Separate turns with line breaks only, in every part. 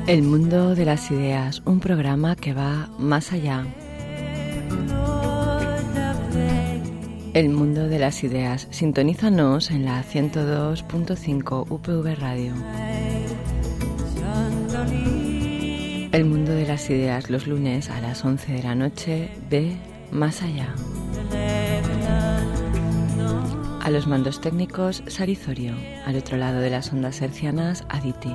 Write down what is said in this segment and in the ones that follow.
El mundo de las ideas, un programa que va más allá. El mundo de las ideas, sintonízanos en la 102.5 UPV Radio. El mundo de las ideas, los lunes a las 11 de la noche, ve más allá. A los mandos técnicos, Sarizorio. Al otro lado de las ondas hercianas, Aditi.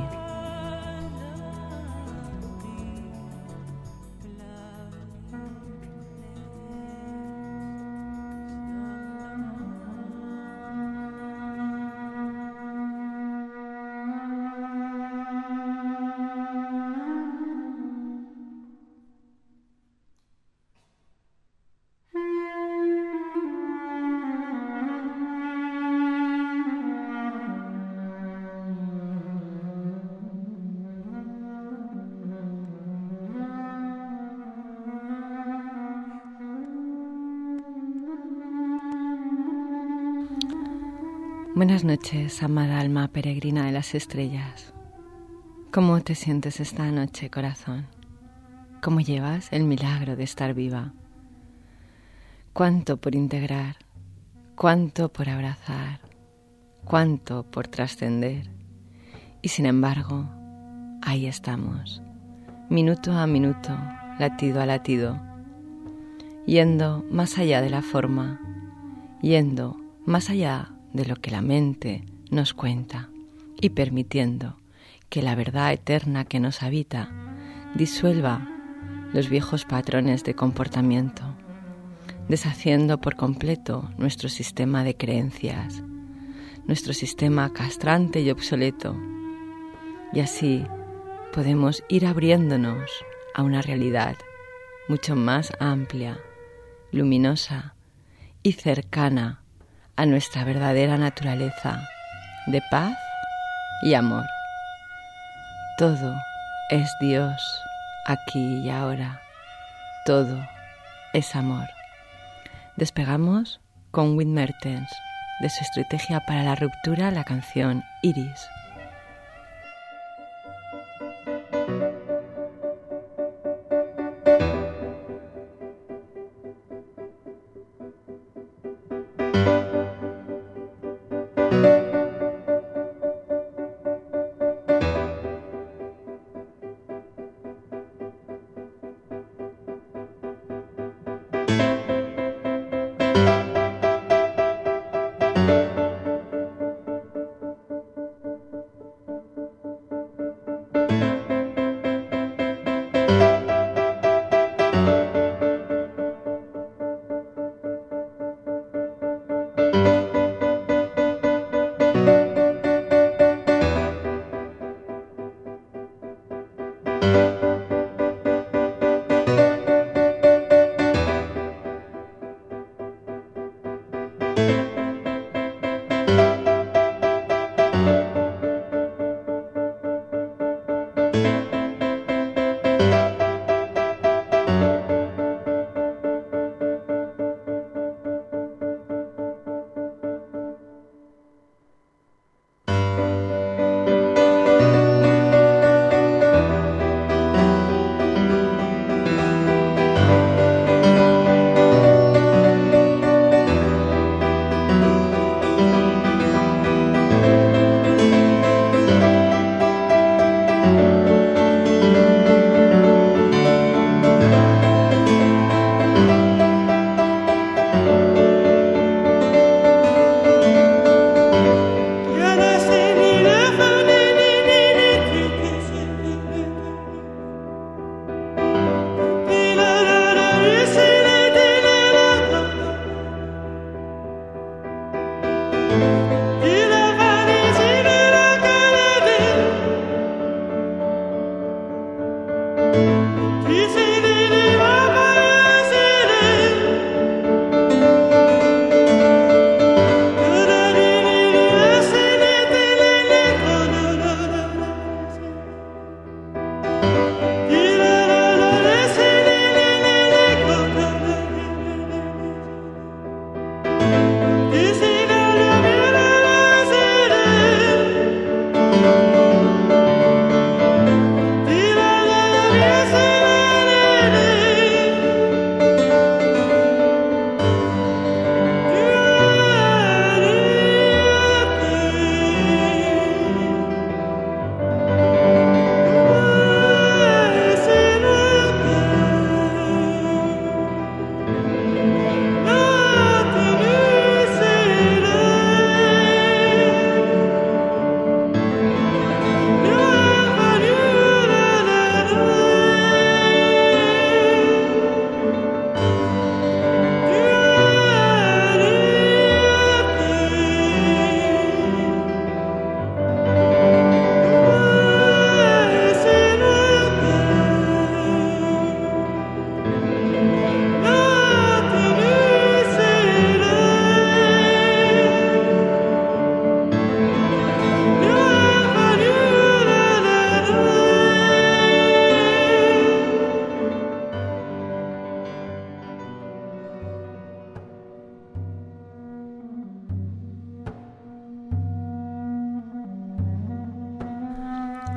Buenas noches, amada alma peregrina de las estrellas. ¿Cómo te sientes esta noche, corazón? ¿Cómo llevas el milagro de estar viva? ¿Cuánto por integrar? ¿Cuánto por abrazar? ¿Cuánto por trascender? Y sin embargo, ahí estamos, minuto a minuto, latido a latido, yendo más allá de la forma, yendo más allá de lo que la mente nos cuenta y permitiendo que la verdad eterna que nos habita disuelva los viejos patrones de comportamiento, deshaciendo por completo nuestro sistema de creencias, nuestro sistema castrante y obsoleto, y así podemos ir abriéndonos a una realidad mucho más amplia, luminosa y cercana a nuestra verdadera naturaleza de paz y amor. Todo es Dios aquí y ahora. Todo es amor. Despegamos con Whit Mertens, de su estrategia para la ruptura, la canción Iris.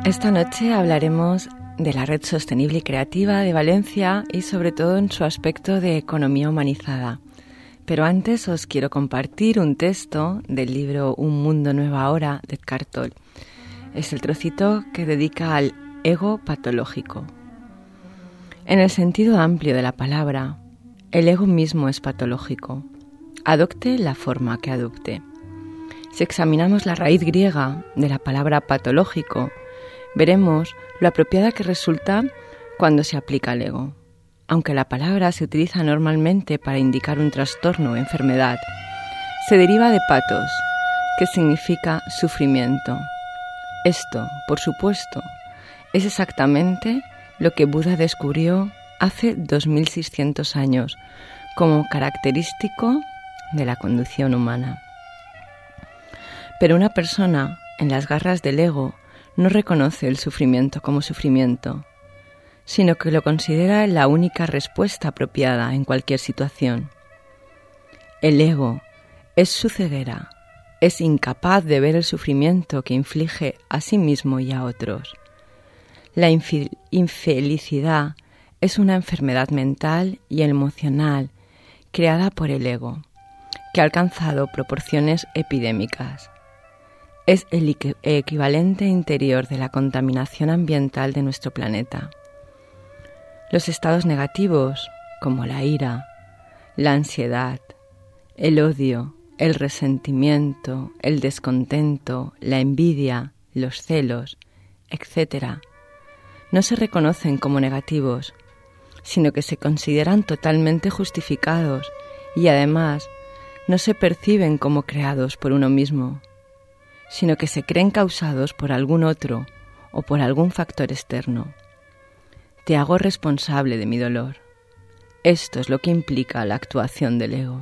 Esta noche hablaremos de la Red Sostenible y Creativa de Valencia y sobre todo en su aspecto de economía humanizada. Pero antes os quiero compartir un texto del libro Un mundo nueva ahora de Eckhart Tolle. Es el trocito que dedica al ego patológico. En el sentido amplio de la palabra, el ego mismo es patológico. Adopte la forma que adopte. Si examinamos la raíz griega de la palabra patológico, veremos lo apropiada que resulta cuando se aplica al ego. Aunque la palabra se utiliza normalmente para indicar un trastorno o enfermedad, se deriva de patos, que significa sufrimiento. Esto, por supuesto, es exactamente lo que Buda descubrió hace 2600 años como característico de la condición humana. Pero una persona en las garras del ego no reconoce el sufrimiento como sufrimiento, sino que lo considera la única respuesta apropiada en cualquier situación. El ego es su ceguera, es incapaz de ver el sufrimiento que inflige a sí mismo y a otros. La infelicidad es una enfermedad mental y emocional creada por el ego, que ha alcanzado proporciones epidémicas. Es el equivalente interior de la contaminación ambiental de nuestro planeta. Los estados negativos, como la ira, la ansiedad, el odio, el resentimiento, el descontento, la envidia, los celos, etc., no se reconocen como negativos, sino que se consideran totalmente justificados y además no se perciben como creados por uno mismo, sino que se creen causados por algún otro o por algún factor externo. Te hago responsable de mi dolor. Esto es lo que implica la actuación del ego.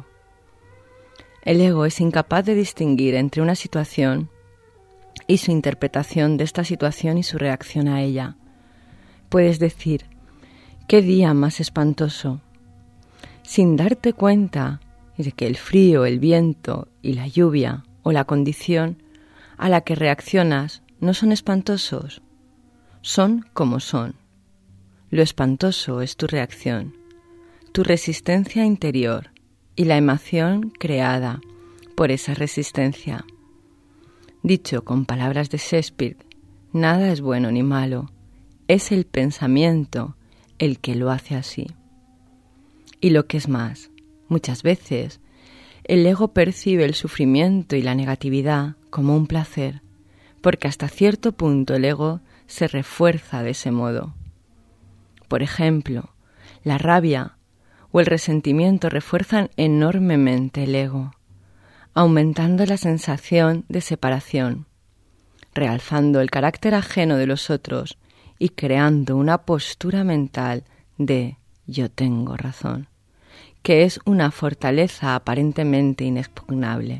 El ego es incapaz de distinguir entre una situación y su interpretación de esta situación y su reacción a ella. Puedes decir, ¿qué día más espantoso?, sin darte cuenta de que el frío, el viento y la lluvia o la condición a la que reaccionas no son espantosos, son como son. Lo espantoso es tu reacción, tu resistencia interior y la emoción creada por esa resistencia. Dicho con palabras de Shakespeare, nada es bueno ni malo, es el pensamiento el que lo hace así. Y lo que es más, muchas veces el ego percibe el sufrimiento y la negatividad como un placer, porque hasta cierto punto el ego se refuerza de ese modo. Por ejemplo, la rabia o el resentimiento refuerzan enormemente el ego, aumentando la sensación de separación, realzando el carácter ajeno de los otros y creando una postura mental de yo tengo razón, que es una fortaleza aparentemente inexpugnable.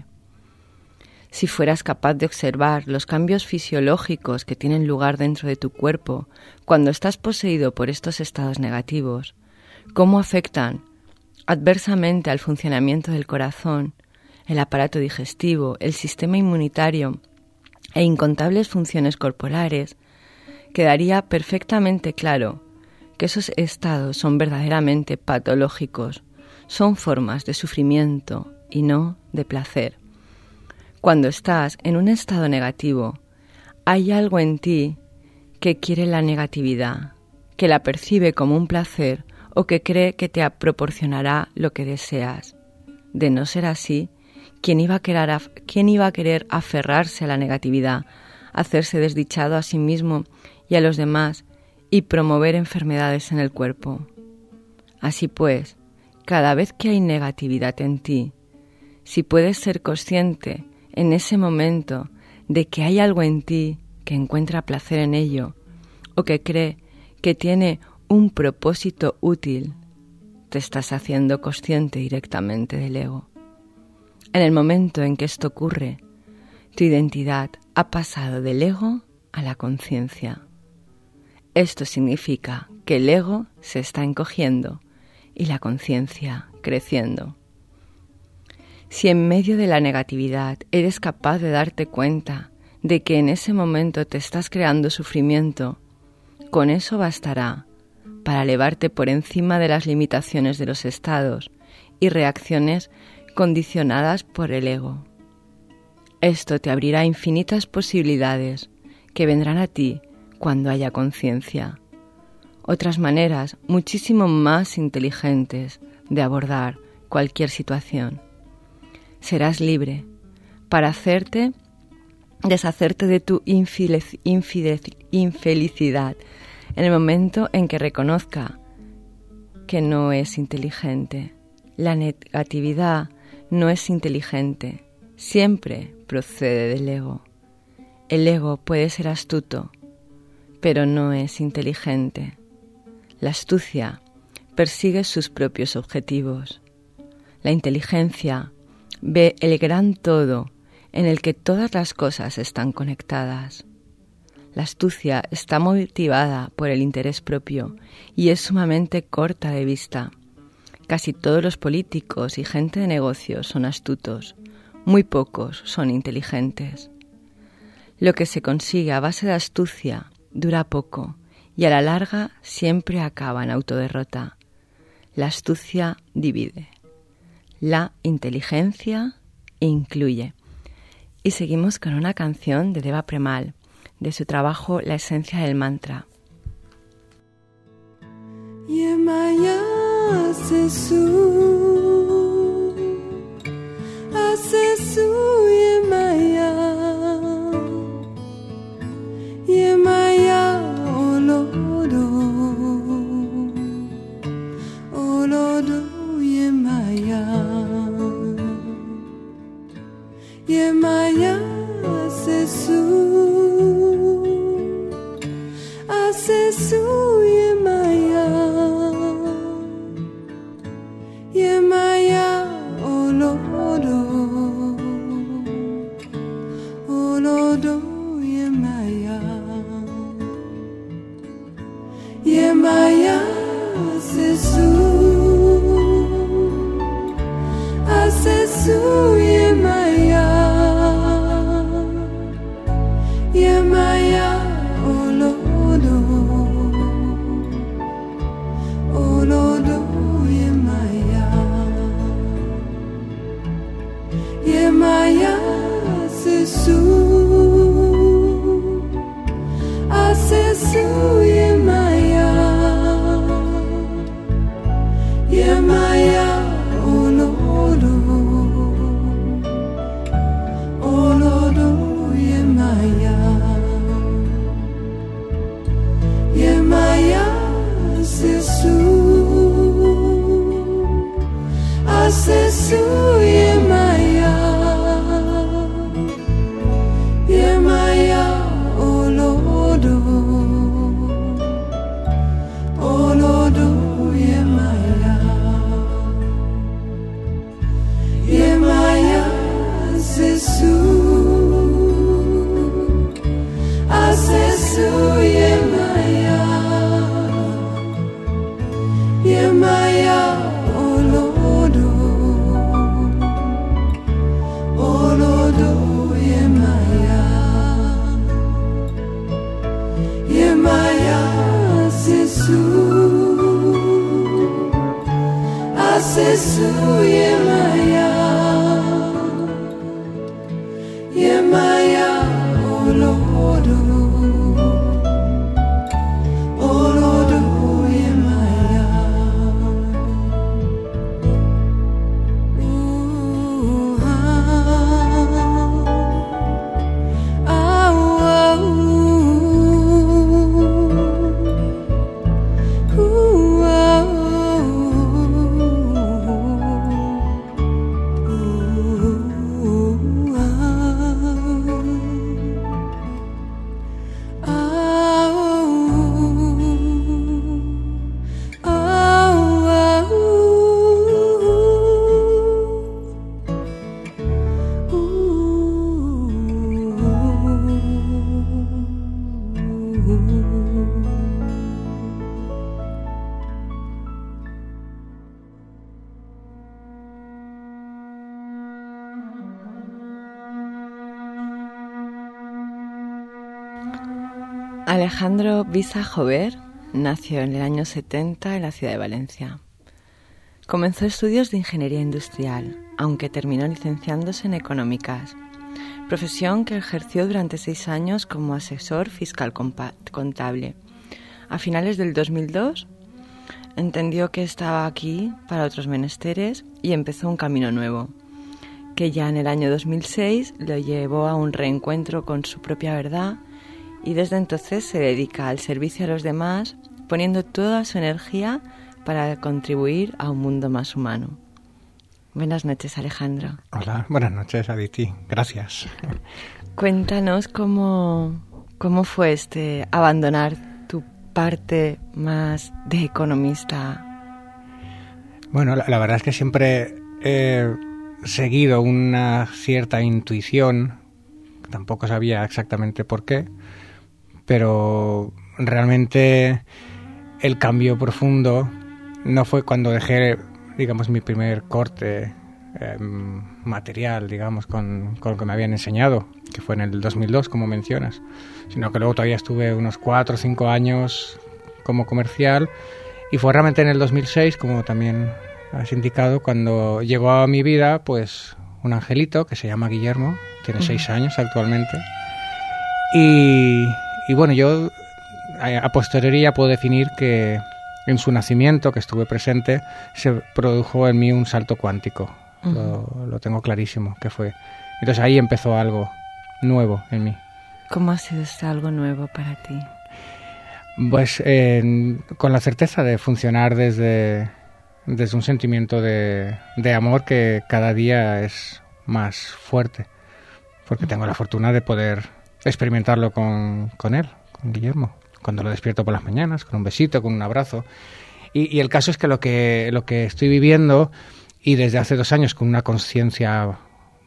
Si fueras capaz de observar los cambios fisiológicos que tienen lugar dentro de tu cuerpo cuando estás poseído por estos estados negativos, cómo afectan adversamente al funcionamiento del corazón, el aparato digestivo, el sistema inmunitario e incontables funciones corporales, quedaría perfectamente claro que esos estados son verdaderamente patológicos, son formas de sufrimiento y no de placer. Cuando estás en un estado negativo, hay algo en ti que quiere la negatividad, que la percibe como un placer o que cree que te proporcionará lo que deseas. De no ser así, ¿quién iba a querer aferrarse a la negatividad, hacerse desdichado a sí mismo y a los demás y promover enfermedades en el cuerpo? Así pues, cada vez que hay negatividad en ti, si puedes ser consciente en ese momento de que hay algo en ti que encuentra placer en ello o que cree que tiene un propósito útil, te estás haciendo consciente directamente del ego. En el momento en que esto ocurre, tu identidad ha pasado del ego a la conciencia. Esto significa que el ego se está encogiendo y la conciencia creciendo. Si en medio de la negatividad eres capaz de darte cuenta de que en ese momento te estás creando sufrimiento, con eso bastará para elevarte por encima de las limitaciones de los estados y reacciones condicionadas por el ego. Esto te abrirá infinitas posibilidades que vendrán a ti cuando haya conciencia. Otras maneras muchísimo más inteligentes de abordar cualquier situación. Serás libre para deshacerte de tu infelicidad en el momento en que reconozca que no es inteligente. La negatividad no es inteligente, siempre procede del ego. El ego puede ser astuto, pero no es inteligente. La astucia persigue sus propios objetivos. La inteligencia ve el gran todo en el que todas las cosas están conectadas. La astucia está motivada por el interés propio y es sumamente corta de vista. Casi todos los políticos y gente de negocios son astutos, muy pocos son inteligentes. Lo que se consigue a base de astucia dura poco y a la larga siempre acaba en autoderrota. La astucia divide. La inteligencia incluye. Y seguimos con una canción de Deva Premal, de su trabajo La esencia del mantra.
Yemaya asesu, yemaya, yemaya olodo, olodo yemaya, yemaya asesu, yemaya, yemaya olodo, olodo yemaya, yemaya asesu, yemaya, yemaya olodo, olodo yemaya, yemaya asesu, yemaya, yemaya olodo, olodo yemaya, yemaya asesu, yemaya, yemaya olodo, olodo yemaya, yemaya asesu, yemaya, yemaya olodo, olodo yemaya, yemaya asesu, yemaya, yemaya olodo, olodo yemaya.
Alejandro Bisa Jover nació en el año 70 en la ciudad de Valencia. Comenzó estudios de ingeniería industrial, aunque terminó licenciándose en económicas, profesión que ejerció durante 6 años como asesor fiscal contable. A finales del 2002 entendió que estaba aquí para otros menesteres y empezó un camino nuevo, que ya en el año 2006 lo llevó a un reencuentro con su propia verdad, y desde entonces se dedica al servicio a los demás, poniendo toda su energía para contribuir a un mundo más humano. Buenas noches, Alejandro.
Hola, buenas noches, Aditi. Gracias.
Cuéntanos cómo fue abandonar tu parte más de economista.
Bueno, la verdad es que siempre he seguido una cierta intuición, tampoco sabía exactamente por qué, pero realmente el cambio profundo no fue cuando dejé, digamos, mi primer corte material, digamos, con lo que me habían enseñado, que fue en el 2002, como mencionas, sino que luego todavía estuve unos 4 o 5 años como comercial, y fue realmente en el 2006, como también has indicado, cuando llegó a mi vida pues un angelito que se llama Guillermo, tiene 6 años actualmente, y bueno, yo a posteriori ya puedo definir que en su nacimiento, que estuve presente, se produjo en mí un salto cuántico. Lo tengo clarísimo que fue. Entonces ahí empezó algo nuevo en mí.
¿Cómo ha sido algo nuevo para ti?
Pues con la certeza de funcionar desde un sentimiento de amor que cada día es más fuerte, porque tengo la fortuna de poder experimentarlo con él, con Guillermo, cuando lo despierto por las mañanas, con un besito, con un abrazo. Y el caso es que lo que estoy viviendo, y desde hace 2 años con una conciencia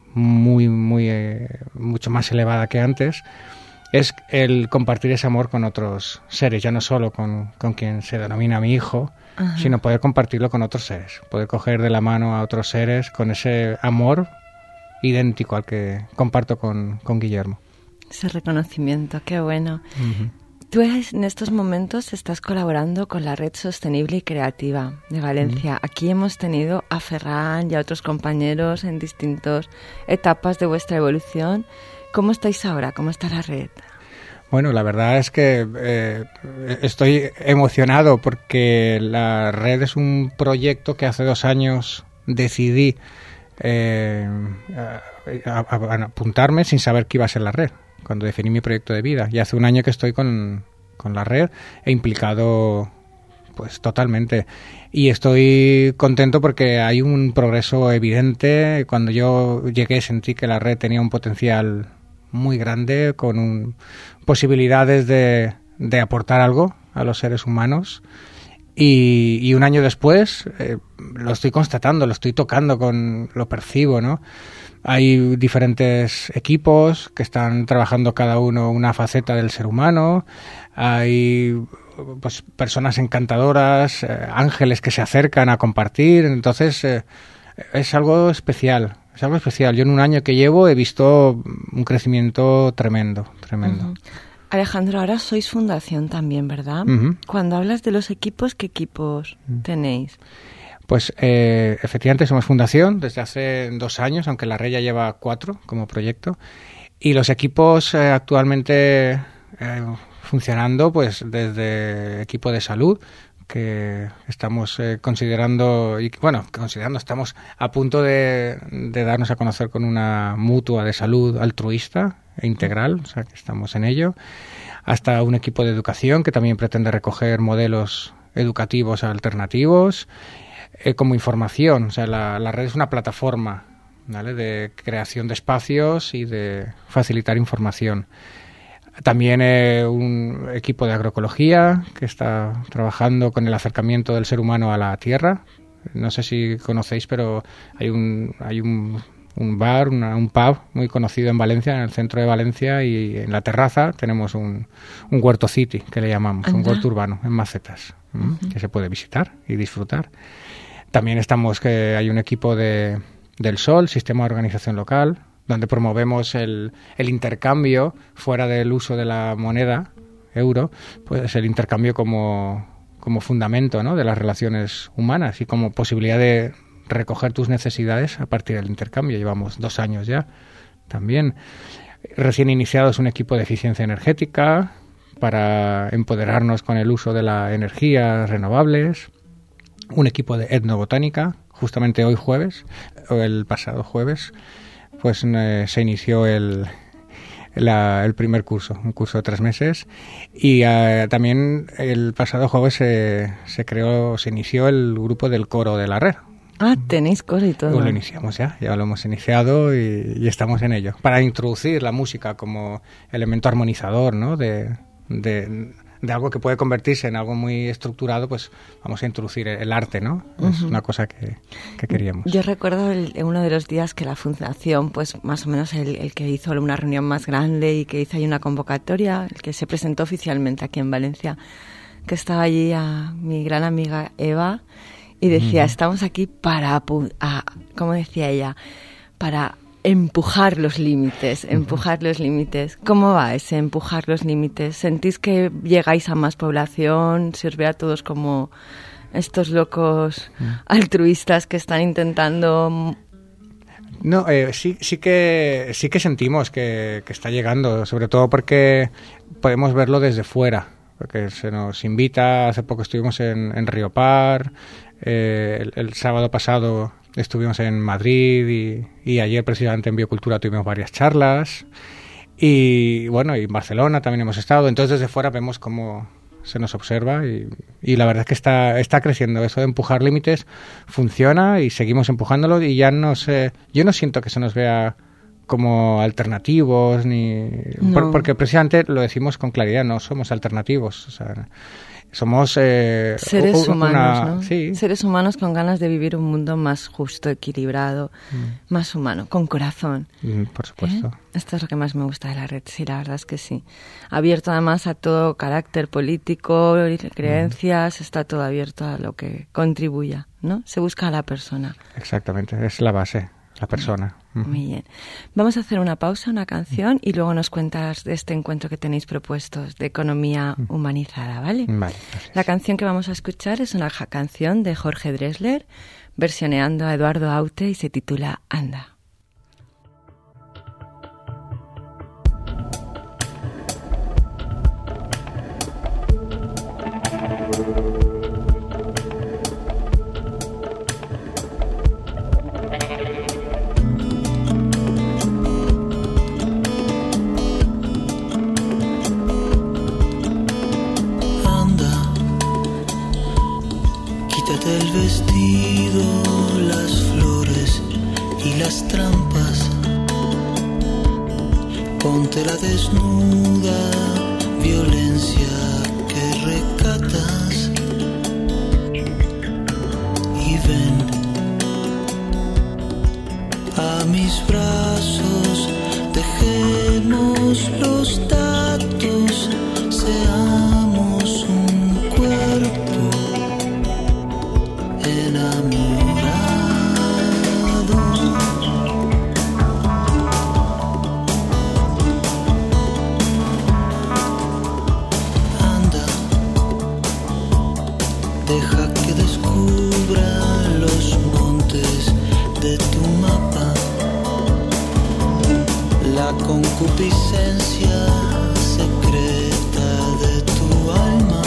mucho más elevada que antes, es el compartir ese amor con otros seres, ya no solo con quien se denomina mi hijo, ajá, sino poder compartirlo con otros seres, poder coger de la mano a otros seres con ese amor idéntico al que comparto con Guillermo.
Ese reconocimiento, qué bueno. Uh-huh. Tú en estos momentos estás colaborando con la Red Sostenible y Creativa de Valencia. Uh-huh. Aquí hemos tenido a Ferran y a otros compañeros en distintas etapas de vuestra evolución. ¿Cómo estáis ahora? ¿Cómo está la red?
Bueno, la verdad es que estoy emocionado porque la red es un proyecto que hace 2 años decidí apuntarme sin saber qué iba a ser la red, cuando definí mi proyecto de vida. Y hace 1 año que estoy con la red, e implicado pues totalmente. Y estoy contento porque hay un progreso evidente. Cuando yo llegué sentí que la red tenía un potencial muy grande, con posibilidades de aportar algo a los seres humanos. Y 1 año después lo estoy constatando, lo estoy tocando, lo percibo, ¿no? Hay diferentes equipos que están trabajando cada uno una faceta del ser humano. Hay pues personas encantadoras, ángeles que se acercan a compartir. Entonces es algo especial. Es algo especial. Yo en 1 año que llevo he visto un crecimiento tremendo. Uh-huh.
Alejandro, ahora sois fundación también, ¿verdad?
Uh-huh.
Cuando hablas de los equipos, ¿qué equipos tenéis?
Pues efectivamente somos fundación desde hace 2 años, aunque la red ya lleva 4 como proyecto. Y los equipos actualmente funcionando, pues desde equipo de salud, que estamos considerando, estamos a punto de darnos a conocer con una mutua de salud altruista e integral, o sea que estamos en ello, hasta un equipo de educación que también pretende recoger modelos educativos alternativos, como información, o sea, la red es una plataforma, ¿vale?, de creación de espacios y de facilitar información. También un equipo de agroecología que está trabajando con el acercamiento del ser humano a la tierra. No sé si conocéis, pero hay un bar, un pub muy conocido en Valencia, en el centro de Valencia, y en la terraza tenemos un huerto city, que le llamamos, un huerto urbano en macetas, que se puede visitar y disfrutar. También hay un equipo del SOL, Sistema de Organización Local, donde promovemos el intercambio fuera del uso de la moneda euro, pues el intercambio como fundamento, ¿no?, de las relaciones humanas y como posibilidad de recoger tus necesidades a partir del intercambio. Llevamos 2 años ya también. Recién iniciado es un equipo de eficiencia energética para empoderarnos con el uso de las energías renovables. Un equipo de etnobotánica. Justamente hoy jueves, o el pasado jueves, pues se inició el primer curso, un curso de 3 meses. Y también el pasado jueves se inició el grupo del coro de la red.
Ah, tenéis coro y todo.
Pues lo iniciamos ya lo hemos iniciado y estamos en ello. Para introducir la música como elemento armonizador, ¿no?, de algo que puede convertirse en algo muy estructurado, pues vamos a introducir el arte, ¿no? Es una cosa que queríamos.
Yo recuerdo uno de los días que la fundación, pues más o menos el que hizo una reunión más grande y que hizo ahí una convocatoria, el que se presentó oficialmente aquí en Valencia, que estaba allí a mi gran amiga Eva y decía, estamos aquí para, ¿cómo decía ella? Para empujar los límites, empujar los límites. ¿Cómo va ese empujar los límites? ¿Sentís que llegáis a más población? ¿Se os ve a todos como estos locos altruistas que están intentando...?
No, sí que sentimos que está llegando, sobre todo porque podemos verlo desde fuera, porque se nos invita. Hace poco estuvimos en Riopar, el sábado pasado estuvimos en Madrid y ayer precisamente en Biocultura tuvimos varias charlas y bueno, y en Barcelona también hemos estado. Entonces desde fuera vemos cómo se nos observa y la verdad es que está creciendo. Eso de empujar límites funciona y seguimos empujándolo y ya no sé, yo no siento que se nos vea como alternativos ni porque precisamente lo decimos con claridad, no somos alternativos, o sea, somos
seres humanos, ¿no?
Sí.
Seres humanos con ganas de vivir un mundo más justo, equilibrado, más humano, con corazón.
Por supuesto.
Esto es lo que más me gusta de la red, sí, la verdad es que sí. Abierto además a todo carácter político, creencias, está todo abierto a lo que contribuya, ¿no? Se busca a la persona.
Exactamente, es la base, la persona.
Muy bien. Vamos a hacer una pausa, una canción, y luego nos cuentas de este encuentro que tenéis propuestos de economía humanizada, ¿vale?
Vale.
La canción que vamos a escuchar es una canción de Jorge Drexler, versioneando a Eduardo Aute, y se titula Anda.
El vestido, las flores y las trampas. Ponte la desnuda violencia que recatas y ven a mis brazos. Dejemos los datos, seamos un cuerpo enamorado. Anda, deja que descubra los montes de tu mapa, la concupiscencia secreta de tu alma.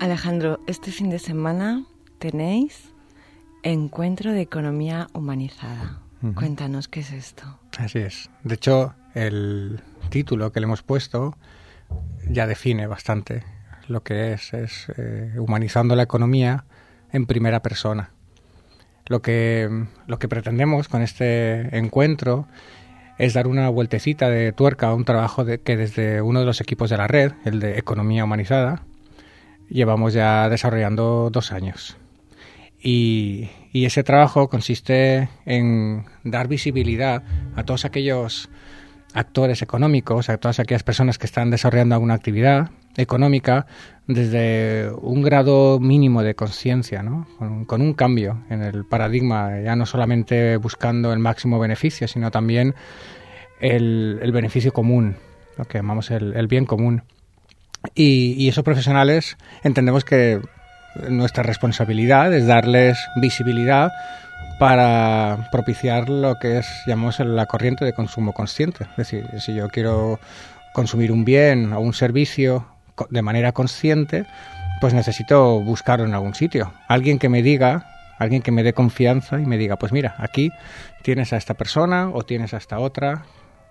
Alejandro, este fin de semana tenéis Encuentro de Economía Humanizada. Uh-huh. Cuéntanos qué es esto.
Así es. De hecho, el título que le hemos puesto ya define bastante lo que es humanizando la economía en primera persona. Lo que pretendemos con este encuentro es dar una vueltecita de tuerca a un trabajo que desde uno de los equipos de la red, el de Economía Humanizada, llevamos ya desarrollando 2 años. Y ese trabajo consiste en dar visibilidad a todos aquellos actores económicos, a todas aquellas personas que están desarrollando alguna actividad económica desde un grado mínimo de conciencia, ¿no? Con un cambio en el paradigma, ya no solamente buscando el máximo beneficio, sino también el beneficio común, lo que llamamos el bien común. Y esos profesionales entendemos que nuestra responsabilidad es darles visibilidad para propiciar lo que llamamos la corriente de consumo consciente. Es decir, si yo quiero consumir un bien o un servicio de manera consciente, pues necesito buscarlo en algún sitio. Alguien que me diga, alguien que me dé confianza y me diga, pues mira, aquí tienes a esta persona o tienes a esta otra.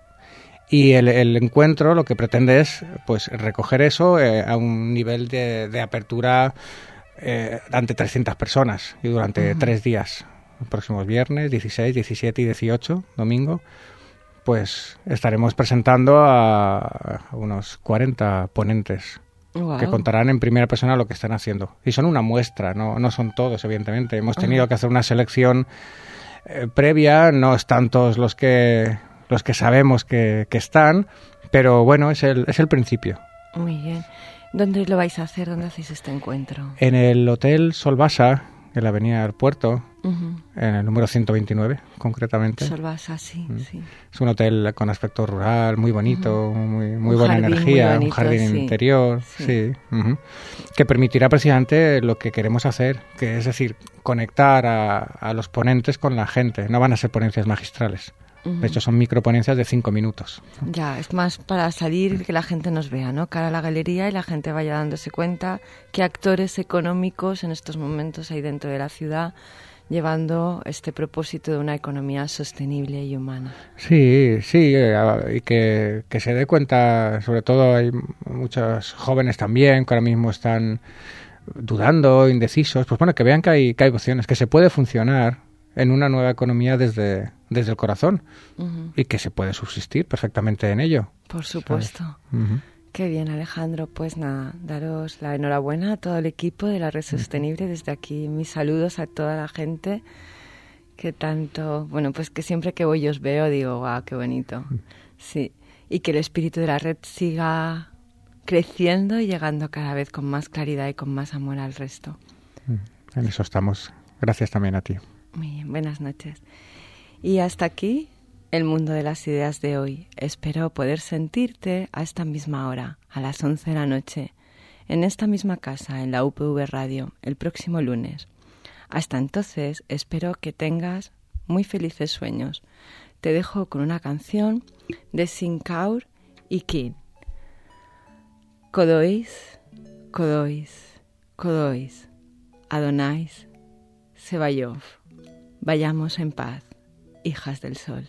Y el encuentro lo que pretende es pues recoger eso a un nivel de apertura ante 300 personas y durante 3 días. Los próximos viernes, 16, 17 y 18, domingo, pues estaremos presentando a unos 40 ponentes. Wow. Que contarán en primera persona lo que están haciendo. Y son una muestra, no son todos, evidentemente. Hemos tenido que hacer una selección previa, no están todos los que sabemos que están, pero bueno, es el principio.
Muy bien. ¿Dónde lo vais a hacer? ¿Dónde hacéis este encuentro?
En el Hotel Solvasa, en la Avenida del Puerto, en el número 129, concretamente.
Solvasa, sí, sí.
Es un hotel con aspecto rural, muy bonito, muy buena energía, bonito, un jardín interior, sí. Que permitirá precisamente lo que queremos hacer, que es decir, conectar a los ponentes con la gente. No van a ser ponencias magistrales. De hecho, son microponencias de 5 minutos.
Ya, es más para salir, que la gente nos vea, ¿no? Cara a la galería y la gente vaya dándose cuenta qué actores económicos en estos momentos hay dentro de la ciudad llevando este propósito de una economía sostenible y humana.
Sí, y que se dé cuenta, sobre todo hay muchos jóvenes también que ahora mismo están dudando, indecisos, pues bueno, que vean que hay opciones, que se puede funcionar en una nueva economía desde el corazón y que se puede subsistir perfectamente en ello.
Por supuesto. Qué bien, Alejandro. Pues nada, daros la enhorabuena a todo el equipo de la Red Sostenible. Desde aquí mis saludos a toda la gente que tanto, bueno, pues que siempre que voy os veo digo, guau, qué bonito. Sí, y que el espíritu de la red siga creciendo y llegando cada vez con más claridad y con más amor al resto.
En eso estamos. Gracias también a ti.
Muy bien, buenas noches. Y hasta aquí el mundo de las ideas de hoy. Espero poder sentirte a esta misma hora, a las 11 de la noche, en esta misma casa, en la UPV Radio, el próximo lunes. Hasta entonces, espero que tengas muy felices sueños. Te dejo con una canción de Sinkaur y Kid. Kodois, Kodois, Kodois, Adonais, Sebayov. Vayamos en paz, hijas del sol.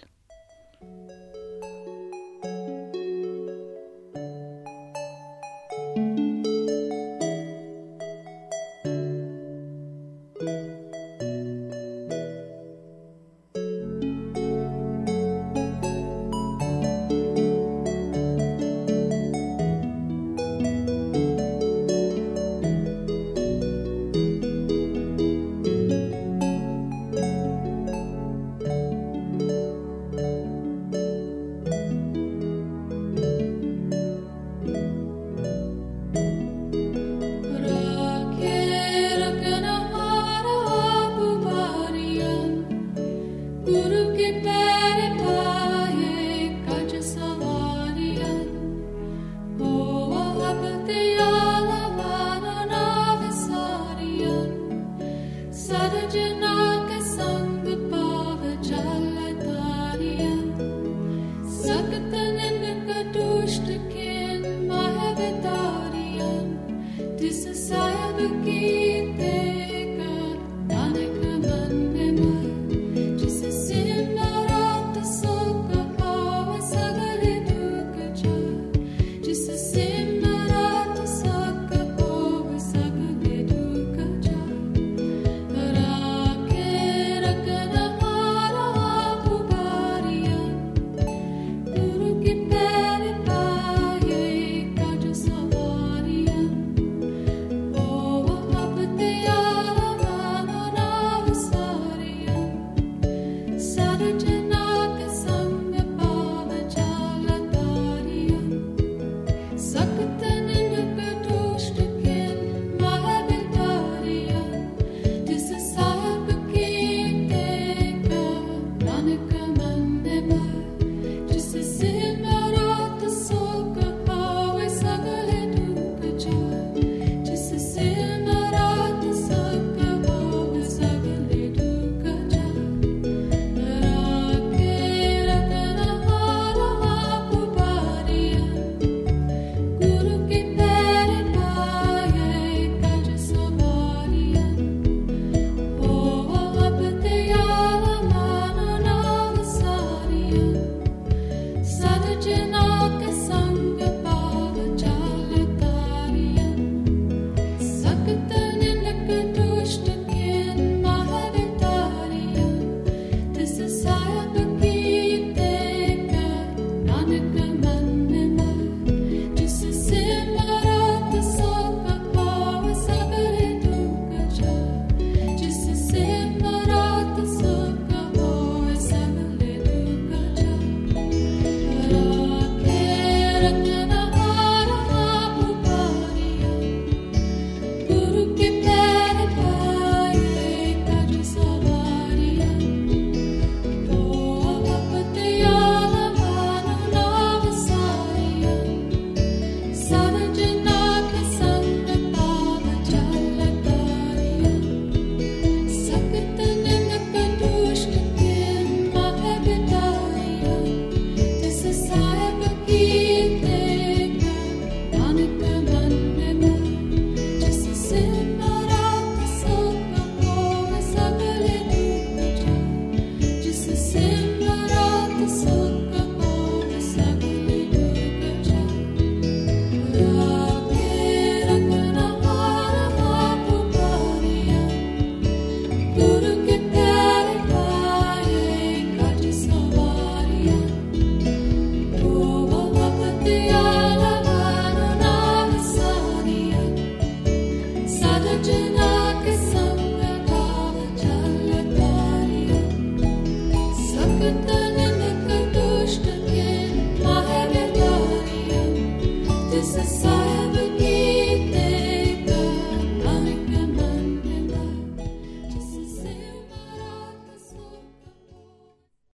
Good